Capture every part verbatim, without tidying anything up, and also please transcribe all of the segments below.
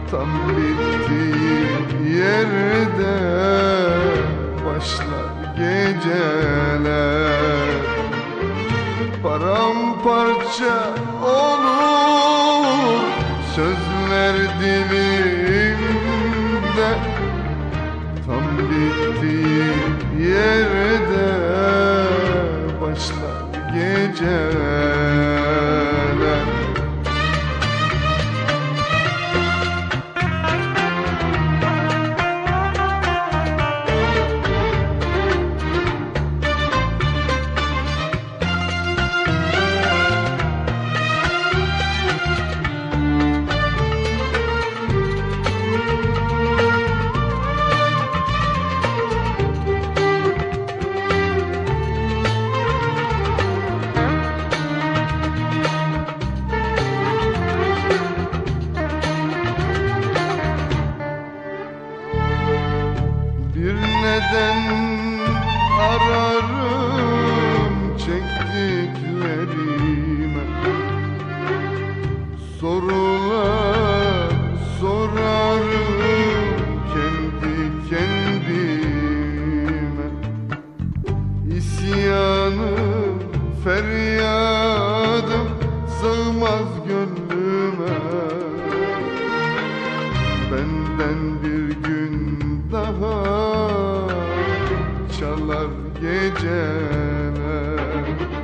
tam bittiği yerde başlar geceler. Paramparça olur sözler dilimde, tam bittiği yerde başlar geceler. Bir neden ararım çektiklerime, sorular sorarım kendi kendime. İsyanım, feryadım sığmaz gönlüme. Benden bir gün daha çalar geceler.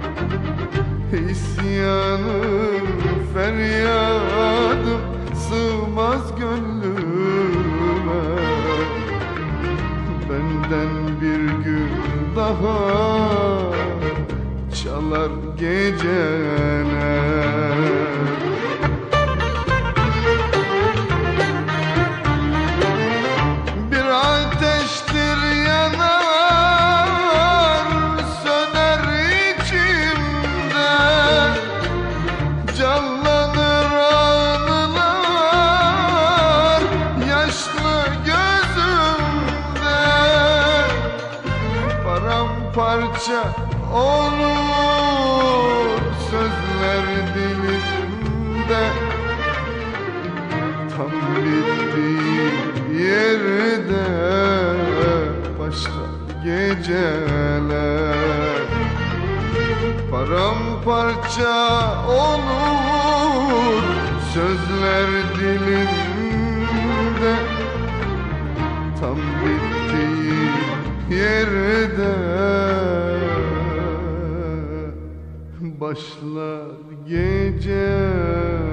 İsyanım, feryadım sığmaz gönlüme. Benden bir gün daha çalar geceler. Ateştir yanar, söner içimde, canlanır anılar yaşlı gözümde. Paramparça olur sözler dilimde, tam bittiği yerde başlar geceler. Paramparça olur sözler dilimde, tam bittiği yerde başlar geceler.